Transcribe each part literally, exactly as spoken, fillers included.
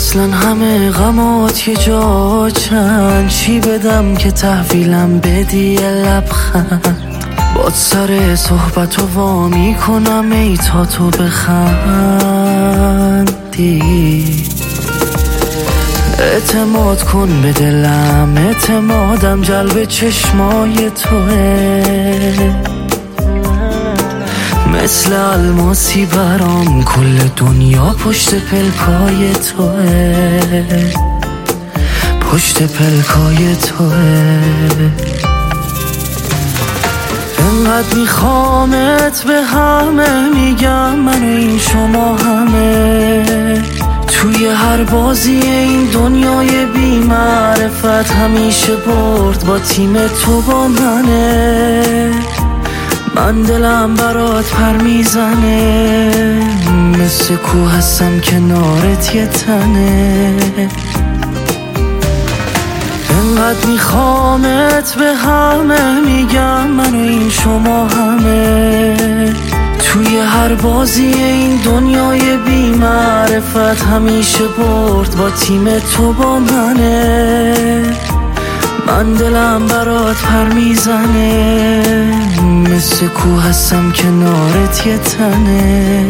اصلا همه غمات یه جا چند، چی بدم که تحویلم بدی یه لبخند. باد سر صحبت و وا میکنم ای تا تو بخندی. اعتماد کن به دلم، اعتمادم جلب چشمای توه. مثل الماسی برام کل دنیا پشت پلکای توه، پشت پلکای توه. انقدر میخوامت به همه میگم من و این شما همه. توی هر بازی این دنیای بی معرفت همیشه برد با تیم تو با منه. من دلم برات پر میزنه، مثل کوه هستم کنارت یه تنه. انقدر میخوامت به همه میگم من و این شما همه. توی هر بازی این دنیای بی معرفت همیشه برد با تیم تو با منه. من دلم برات پر میزنه، مثل کوه هستم کنارت یه تنه.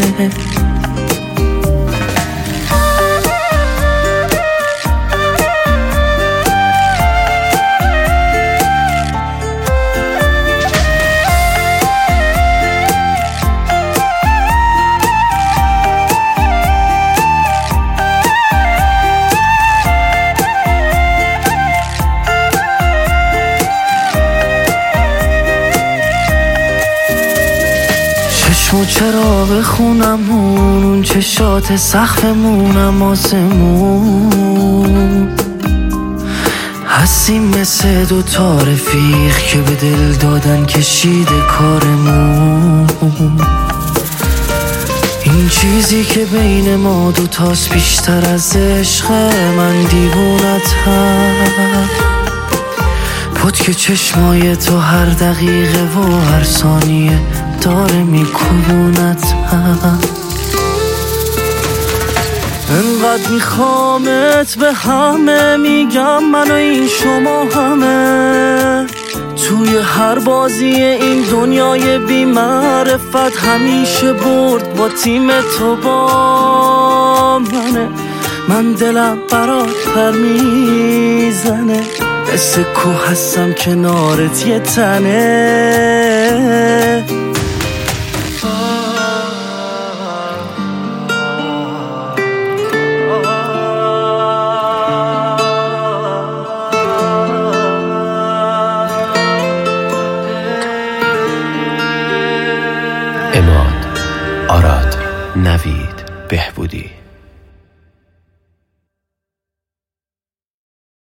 چشم چرا بخونمون اون چشات سقفمونم آسمون. هستیم مثل دو تا رفیق که به دل دادن کشیده کارمون. این چیزی که بین ما دوتاست بیشتر از عشق، من دیوونتم. پتک چشمای تو هر دقیقه و هر ثانیه داره میکوبونتم. انقدر میخوامت به همه میگم من و این شما همه. توی هر بازی این دنیای بی معرفت همیشه برد با تیم تو با منه. من دلم برات پر میزنه، مثل کوه هستم کنارت یه تنه. عماد، آراد، نوید، بهبودی.